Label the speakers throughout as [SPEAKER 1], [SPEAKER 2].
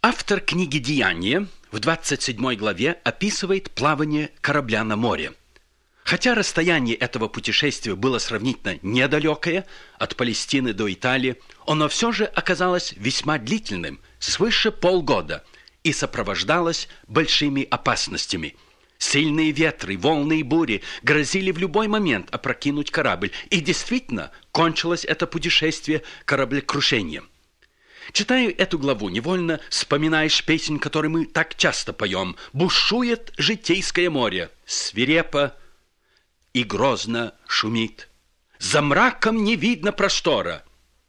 [SPEAKER 1] Автор книги «Деяния» в 27 главе описывает плавание корабля на море. Хотя расстояние этого путешествия было сравнительно недалекое, от Палестины до Италии, оно все же оказалось весьма длительным, свыше полгода, и сопровождалось большими опасностями. Сильные ветры, волны и бури грозили в любой момент опрокинуть корабль, и действительно кончилось это путешествие кораблекрушением. Читая эту главу, невольно вспоминаешь песнь, которую мы так часто поем. «Бушует житейское море, свирепо и грозно шумит. За мраком не видно простора,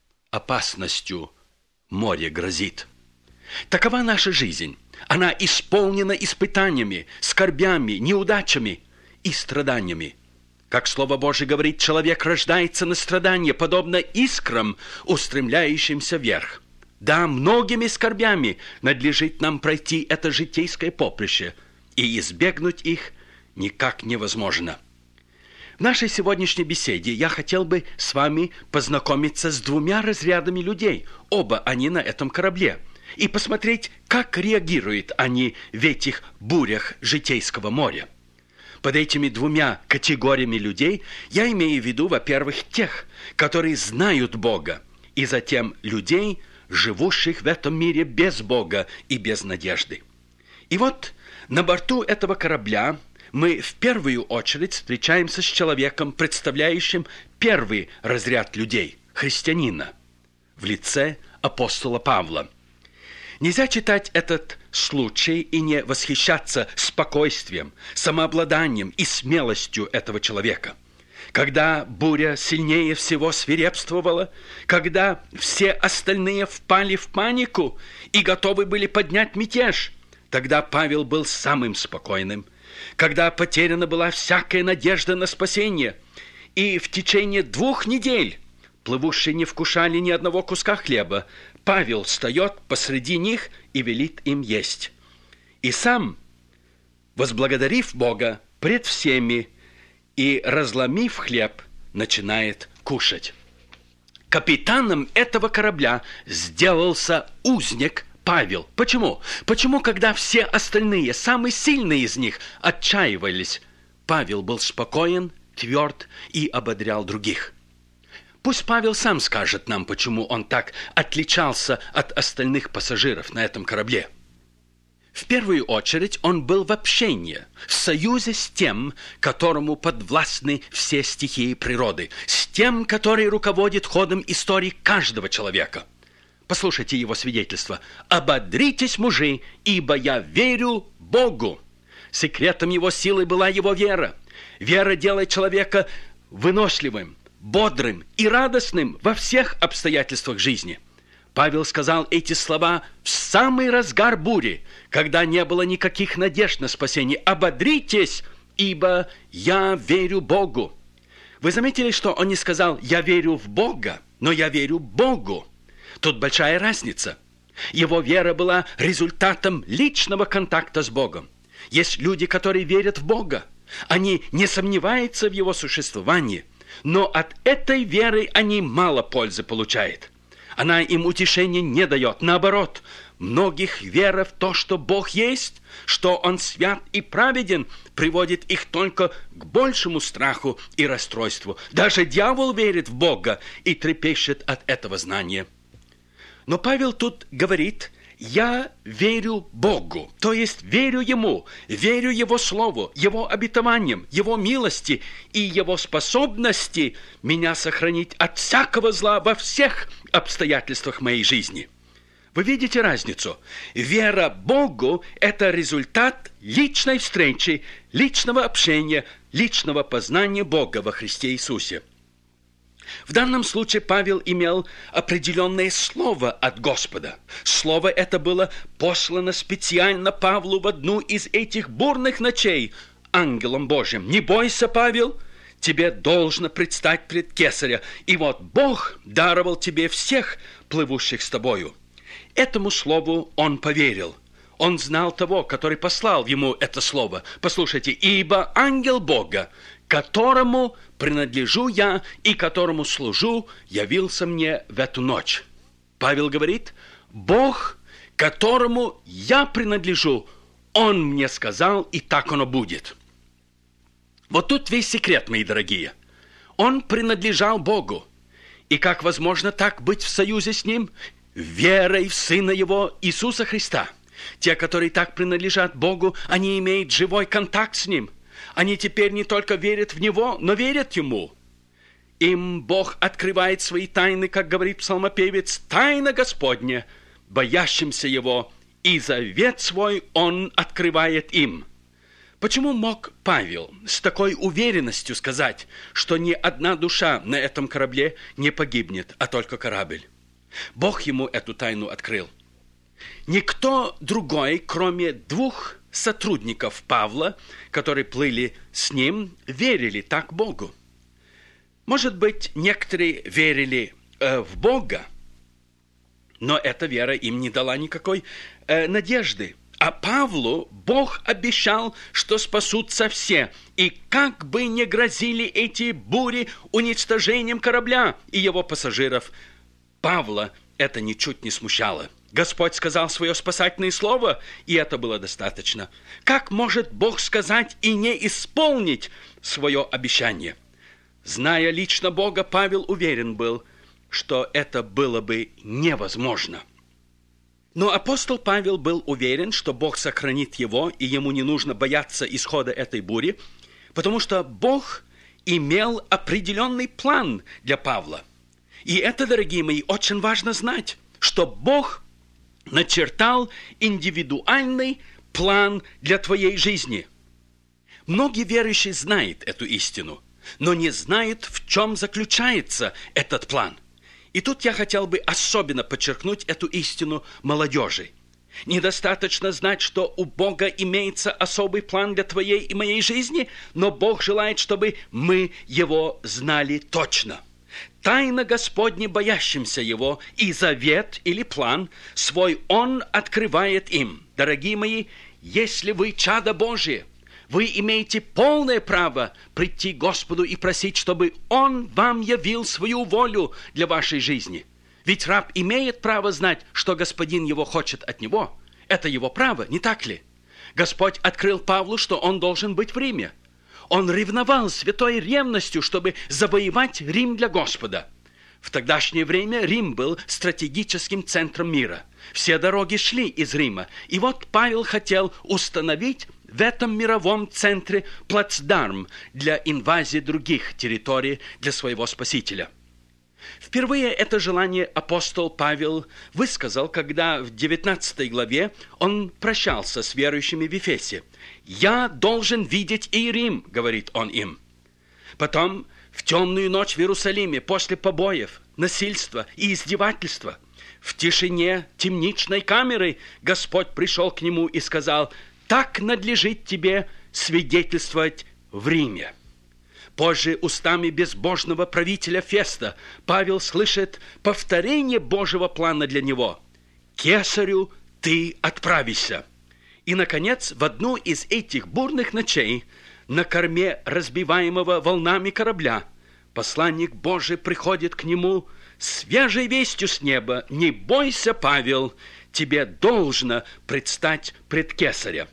[SPEAKER 1] опасностью море грозит». Такова наша жизнь. Она исполнена испытаниями, скорбями, неудачами и страданиями. Как Слово Божие говорит, человек рождается на страдания, подобно искрам, устремляющимся вверх. Да, многими скорбями надлежит нам пройти это житейское поприще, и избегнуть их никак невозможно. В нашей сегодняшней беседе я хотел бы с вами познакомиться с двумя разрядами людей, оба они на этом корабле, и посмотреть, как реагируют они в этих бурях житейского моря. Под этими двумя категориями людей я имею в виду, во-первых, тех, которые знают Бога, и затем людей, живущих в этом мире без Бога и без надежды. И вот на борту этого корабля мы в первую очередь встречаемся с человеком, представляющим первый разряд людей – христианина, в лице апостола Павла. Нельзя читать этот случай и не восхищаться спокойствием, самообладанием и смелостью этого человека. Когда буря сильнее всего свирепствовала, когда все остальные впали в панику и готовы были поднять мятеж, тогда Павел был самым спокойным. Когда потеряна была всякая надежда на спасение, и в течение 2 недель плывущие не вкушали ни одного куска хлеба, Павел встает посреди них и велит им есть. И сам, возблагодарив Бога пред всеми и разломив хлеб, начинает кушать. Капитаном этого корабля сделался узник Павел. Почему? Почему, когда все остальные, самые сильные из них, отчаивались, Павел был спокоен, тверд и ободрял других? Пусть Павел сам скажет нам, почему он так отличался от остальных пассажиров на этом корабле. В первую очередь он был в общении, в союзе с тем, которому подвластны все стихии природы, с тем, который руководит ходом истории каждого человека. Послушайте его свидетельство. «Ободритесь, мужи, ибо я верю Богу». Секретом его силы была его вера. Вера делает человека выносливым, бодрым и радостным во всех обстоятельствах жизни. Павел сказал эти слова в самый разгар бури, когда не было никаких надежд на спасение. «Ободритесь, ибо я верю Богу». Вы заметили, что он не сказал «я верю в Бога», но «я верю Богу». Тут большая разница. Его вера была результатом личного контакта с Богом. Есть люди, которые верят в Бога. Они не сомневаются в Его существовании, но от этой веры они мало пользы получают. Она им утешения не дает. Наоборот, многих вера в то, что Бог есть, что Он свят и праведен, приводит их только к большему страху и расстройству. Даже дьявол верит в Бога и трепещет от этого знания. Но Павел тут говорит: «Я верю Богу», то есть верю Ему, верю Его Слову, Его обетованиям, Его милости и Его способности меня сохранить от всякого зла во всех обстоятельствах моей жизни. Вы видите разницу? Вера Богу – это результат личной встречи, личного общения, личного познания Бога во Христе Иисусе. В данном случае Павел имел определенное слово от Господа. Слово это было послано специально Павлу в одну из этих бурных ночей ангелом Божьим. «Не бойся, Павел, тебе должно предстать пред Кесаря, и вот Бог даровал тебе всех плывущих с тобою». Этому слову он поверил. Он знал того, который послал ему это слово. Послушайте: «Ибо ангел Бога, которому принадлежу я и которому служу, явился мне в эту ночь». Павел говорит: Бог, которому я принадлежу, Он мне сказал, и так оно будет. Вот тут весь секрет, мои дорогие. Он принадлежал Богу. И как возможно так быть в союзе с Ним? Верой в Сына Его, Иисуса Христа. Те, которые так принадлежат Богу, они имеют живой контакт с Ним. Они теперь не только верят в Него, но верят Ему. Им Бог открывает свои тайны, как говорит псалмопевец, «Тайна Господня, боящимся Его, и завет свой Он открывает им». Почему мог Павел с такой уверенностью сказать, что ни одна душа на этом корабле не погибнет, а только корабль? Бог ему эту тайну открыл. Никто другой, кроме двух сотрудников Павла, которые плыли с ним, верили так Богу. Может быть, некоторые верили в Бога, но эта вера им не дала никакой надежды. А Павлу Бог обещал, что спасутся все, и как бы ни грозили эти бури уничтожением корабля и его пассажиров, Павла это ничуть не смущало. Господь сказал свое спасательное слово, и это было достаточно. Как может Бог сказать и не исполнить свое обещание? Зная лично Бога, Павел уверен был, что это было бы невозможно. Но апостол Павел был уверен, что Бог сохранит его, и ему не нужно бояться исхода этой бури, потому что Бог имел определенный план для Павла. И это, дорогие мои, очень важно знать, что Бог начертал индивидуальный план для твоей жизни. Многие верующие знают эту истину, но не знают, в чем заключается этот план. И тут я хотел бы особенно подчеркнуть эту истину молодежи. Недостаточно знать, что у Бога имеется особый план для твоей и моей жизни, но Бог желает, чтобы мы его знали точно. Тайна Господня боящимся Его, и завет или план свой Он открывает им. Дорогие мои, если вы чадо Божие, вы имеете полное право прийти к Господу и просить, чтобы Он вам явил свою волю для вашей жизни. Ведь раб имеет право знать, что господин его хочет от него. Это его право, не так ли? Господь открыл Павлу, что он должен быть в Риме. Он ревновал святой ревностью, чтобы завоевать Рим для Господа. В тогдашнее время Рим был стратегическим центром мира. Все дороги шли из Рима. И вот Павел хотел установить в этом мировом центре плацдарм для инвазии других территорий для своего Спасителя. Впервые это желание апостол Павел высказал, когда в 19 главе он прощался с верующими в Ефесе. «Я должен видеть и Рим», — говорит он им. Потом, в темную ночь в Иерусалиме, после побоев, насильства и издевательства, в тишине темничной камеры Господь пришел к нему и сказал: «Так надлежит тебе свидетельствовать в Риме». Позже устами безбожного правителя Феста Павел слышит повторение Божьего плана для него: «Кесарю ты отправишься». И, наконец, в одну из этих бурных ночей на корме разбиваемого волнами корабля посланник Божий приходит к нему с свежей вестью с неба: «Не бойся, Павел, тебе должно предстать пред Кесаря».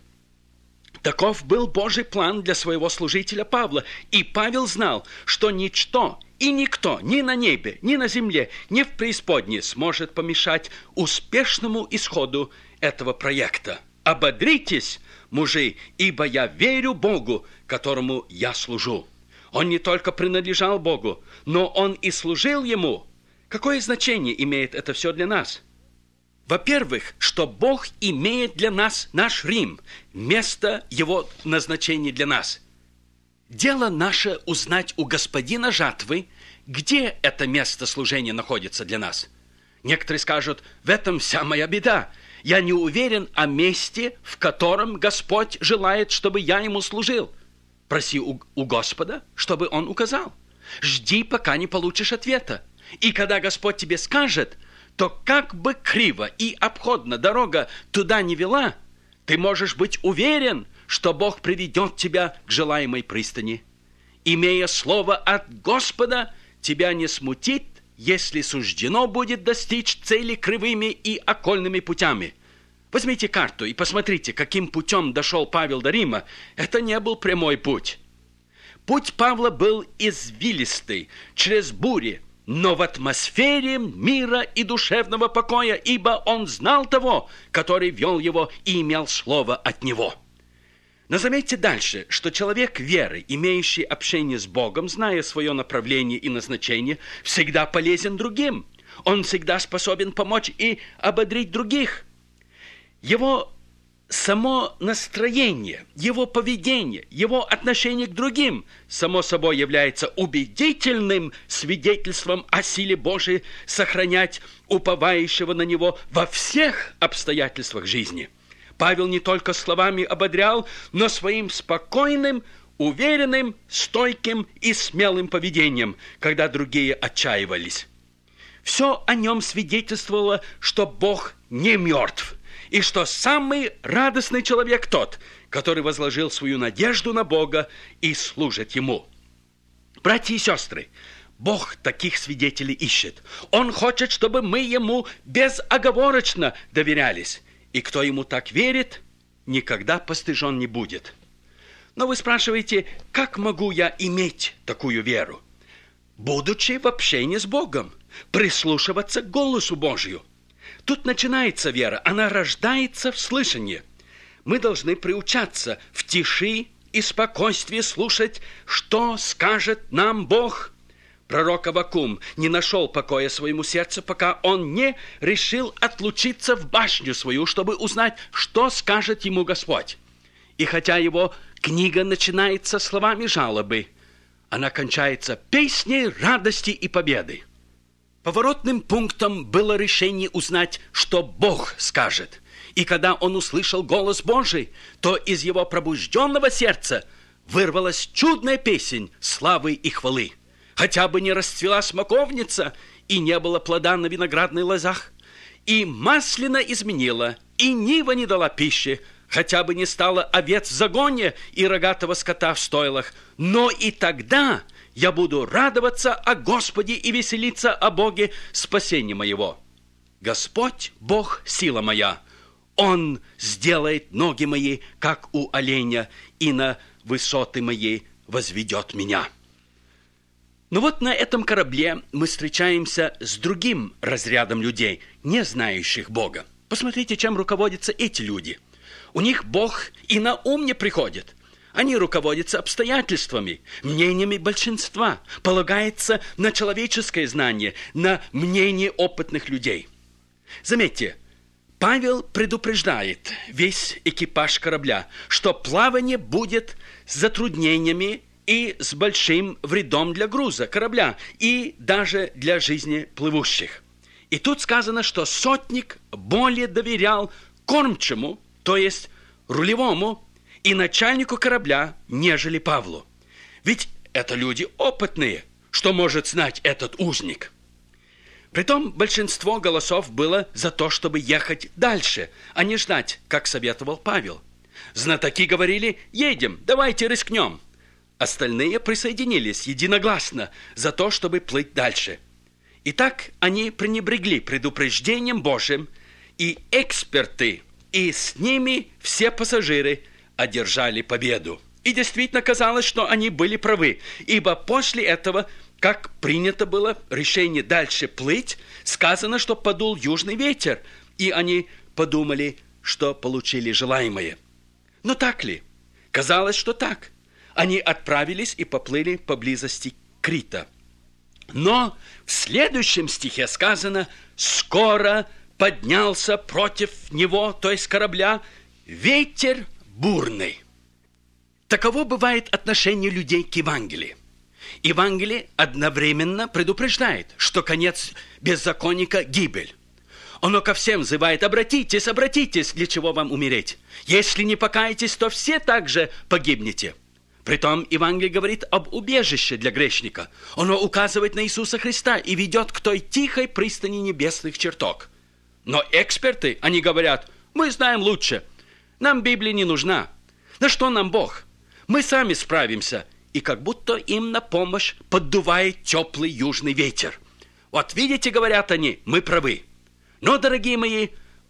[SPEAKER 1] Таков был Божий план для своего служителя Павла, и Павел знал, что ничто и никто ни на небе, ни на земле, ни в преисподней сможет помешать успешному исходу этого проекта. «Ободритесь, мужи, ибо я верю Богу, которому я служу». Он не только принадлежал Богу, но он и служил Ему. Какое значение имеет это все для нас? Во-первых, что Бог имеет для нас наш Рим, место Его назначения для нас. Дело наше узнать у Господина жатвы, где это место служения находится для нас. Некоторые скажут: в этом вся моя беда. Я не уверен о месте, в котором Господь желает, чтобы я Ему служил. Проси у Господа, чтобы Он указал. Жди, пока не получишь ответа. И когда Господь тебе скажет, то как бы криво и обходно дорога туда не вела, ты можешь быть уверен, что Бог приведет тебя к желаемой пристани. Имея слово от Господа, тебя не смутит, если суждено будет достичь цели кривыми и окольными путями. Возьмите карту и посмотрите, каким путем дошел Павел до Рима. Это не был прямой путь. Путь Павла был извилистый, через бури, но в атмосфере мира и душевного покоя, ибо он знал того, который вел его и имел слово от него. Но заметьте дальше, что человек веры, имеющий общение с Богом, зная свое направление и назначение, всегда полезен другим. Он всегда способен помочь и ободрить других. Его само настроение, его поведение, его отношение к другим, само собой, является убедительным свидетельством о силе Божией сохранять уповающего на него во всех обстоятельствах жизни. Павел не только словами ободрял, но своим спокойным, уверенным, стойким и смелым поведением, когда другие отчаивались. Все о нем свидетельствовало, что Бог не мертв, и что самый радостный человек тот, который возложил свою надежду на Бога и служит Ему. Братья и сестры, Бог таких свидетелей ищет. Он хочет, чтобы мы Ему безоговорочно доверялись. И кто Ему так верит, никогда постыжен не будет. Но вы спрашиваете, как могу я иметь такую веру? Будучи в общении с Богом, прислушиваться к голосу Божию. Тут начинается вера, она рождается в слышании. Мы должны приучаться в тиши и спокойствии слушать, что скажет нам Бог. Пророк Аввакум не нашел покоя своему сердцу, пока он не решил отлучиться в башню свою, чтобы узнать, что скажет ему Господь. И хотя его книга начинается словами жалобы, она кончается песней радости и победы. Поворотным пунктом было решение узнать, что Бог скажет. И когда он услышал голос Божий, то из его пробужденного сердца вырвалась чудная песнь славы и хвалы. Хотя бы не расцвела смоковница, и не было плода на виноградных лозах, и маслина изменила, и нива не дала пищи, хотя бы не стало овец в загоне и рогатого скота в стойлах, но и тогда я буду радоваться о Господе и веселиться о Боге спасения моего. Господь, Бог, сила моя, Он сделает ноги мои, как у оленя, и на высоты мои возведет меня. Но вот на этом корабле мы встречаемся с другим разрядом людей, не знающих Бога. Посмотрите, чем руководятся эти люди. У них Бог и на ум не приходит. Они руководятся обстоятельствами, мнениями большинства, полагаются на человеческое знание, на мнение опытных людей. Заметьте, Павел предупреждает весь экипаж корабля, что плавание будет с затруднениями и с большим вредом для груза корабля и даже для жизни плывущих. И тут сказано, что сотник более доверял кормчему, то есть рулевому, и начальнику корабля, нежели Павлу. Ведь это люди опытные, что может знать этот узник. Притом большинство голосов было за то, чтобы ехать дальше, а не ждать, как советовал Павел. Знатоки говорили: «Едем, давайте рискнем». Остальные присоединились единогласно за то, чтобы плыть дальше. Итак, они пренебрегли предупреждением Божьим, и эксперты, и с ними все пассажиры одержали победу. И действительно казалось, что они были правы, ибо после этого, как принято было решение дальше плыть, сказано, что подул южный ветер, и они подумали, что получили желаемое. Но так ли? Казалось, что так. Они отправились и поплыли поблизости Крита. Но в следующем стихе сказано: «Скоро поднялся против него, то есть корабля, ветер бурный». Таково бывает отношение людей к Евангелию. Евангелие одновременно предупреждает, что конец беззаконника – гибель. Оно ко всем взывает: обратитесь, обратитесь, для чего вам умереть. Если не покаетесь, то все также погибнете. Притом Евангелие говорит об убежище для грешника. Оно указывает на Иисуса Христа и ведет к той тихой пристани небесных чертог. Но эксперты, они говорят: мы знаем лучше, нам Библия не нужна. На что нам Бог? Мы сами справимся. И как будто им на помощь поддувает теплый южный ветер. Вот видите, говорят они, мы правы. Но, дорогие мои,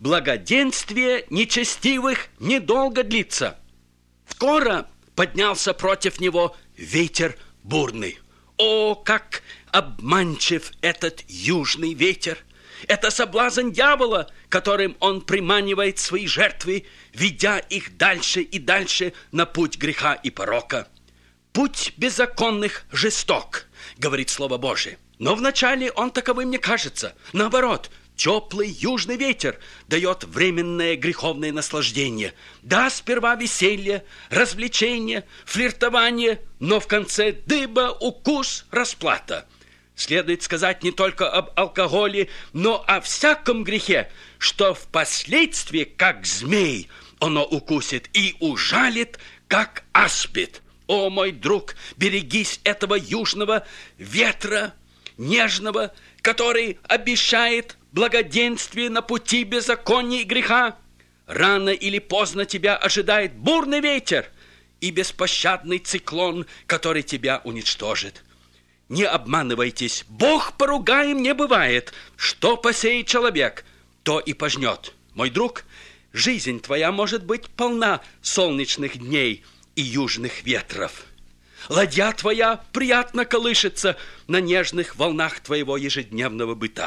[SPEAKER 1] благоденствие нечестивых недолго длится. Скоро поднялся против него ветер бурный. О, как обманчив этот южный ветер! Это соблазн дьявола, которым он приманивает свои жертвы, ведя их дальше и дальше на путь греха и порока. Путь беззаконных жесток, говорит Слово Божие. Но вначале он таковым не кажется. Наоборот, теплый южный ветер дает временное греховное наслаждение. Да, сперва веселье, развлечение, флиртование, но в конце дыба, укус, расплата. Следует сказать не только об алкоголе, но о всяком грехе, что впоследствии, как змей, оно укусит и ужалит, как аспид. О, мой друг, берегись этого южного ветра, нежного, который обещает благоденствие на пути беззакония и греха. Рано или поздно тебя ожидает бурный ветер и беспощадный циклон, который тебя уничтожит. Не обманывайтесь, Бог поругаем не бывает. Что посеет человек, то и пожнет. Мой друг, жизнь твоя может быть полна солнечных дней и южных ветров. Ладья твоя приятно колышется на нежных волнах твоего ежедневного быта.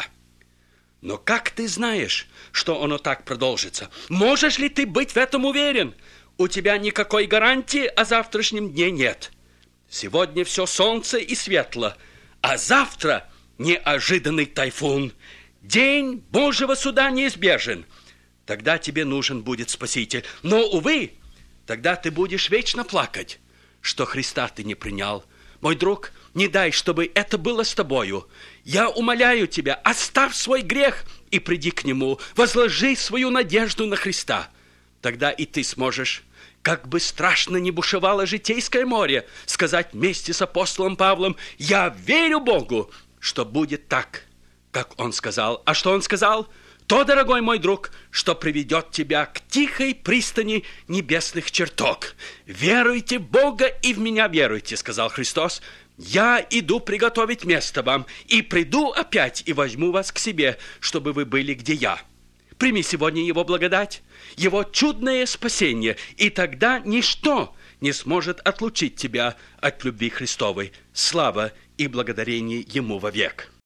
[SPEAKER 1] Но как ты знаешь, что оно так продолжится? Можешь ли ты быть в этом уверен? У тебя никакой гарантии о завтрашнем дне нет. Сегодня все солнце и светло, а завтра неожиданный тайфун. День Божьего суда неизбежен. Тогда тебе нужен будет Спаситель. Но, увы, тогда ты будешь вечно плакать, что Христа ты не принял. Мой друг, не дай, чтобы это было с тобою. Я умоляю тебя, оставь свой грех и приди к Нему. Возложи свою надежду на Христа. Тогда и ты сможешь, как бы страшно ни бушевало житейское море, сказать вместе с апостолом Павлом: «Я верю Богу, что будет так, как Он сказал». А что Он сказал? То, дорогой мой друг, что приведет тебя к тихой пристани небесных чертог. «Веруйте в Бога и в Меня веруйте», сказал Христос. «Я иду приготовить место вам, и приду опять и возьму вас к себе, чтобы вы были, где Я». Прими сегодня Его благодать, Его чудное спасение, и тогда ничто не сможет отлучить тебя от любви Христовой. Слава и благодарение Ему вовек.